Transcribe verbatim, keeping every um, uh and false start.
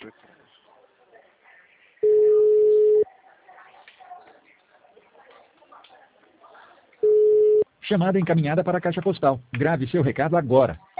Chamada encaminhada para a caixa postal. Grave seu recado agora.